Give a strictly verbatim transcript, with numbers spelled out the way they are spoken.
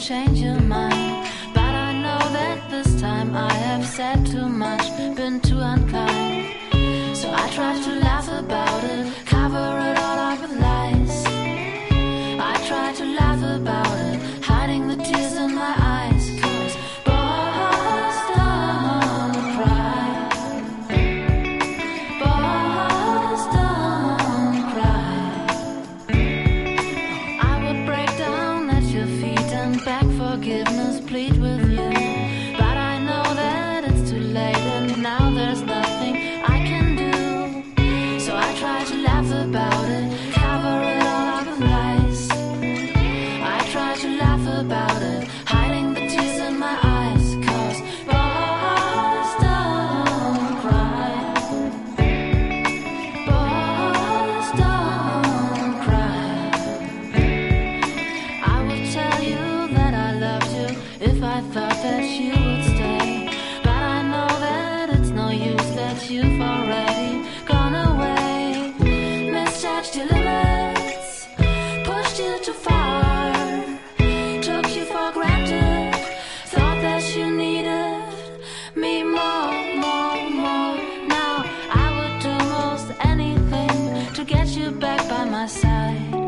change your mind. But I know that this time I have said too much, been too unkind. So I try to laugh about it, cover it all up with lies. I try to laugh about it, hiding the tears in my eyes. Cause boys don't cry. Boys don't cry. I would break down at your feet and beg forgiveness, plead with you. But I know that it's too late and now there's nothing I can do. So I try to laugh about it, cover it all up with lies. I try to laugh about it, hiding the tears in my eyes. Cause boys don't cry. Boys don't cry. I would tell you that I loved you if I thought that you would stay. But I know that it's no use, that you've already gone away. Misjudged your limits, pushed you too far, took you for granted, thought that you needed me more, more, more. Now I would do most anything to get you back by my side.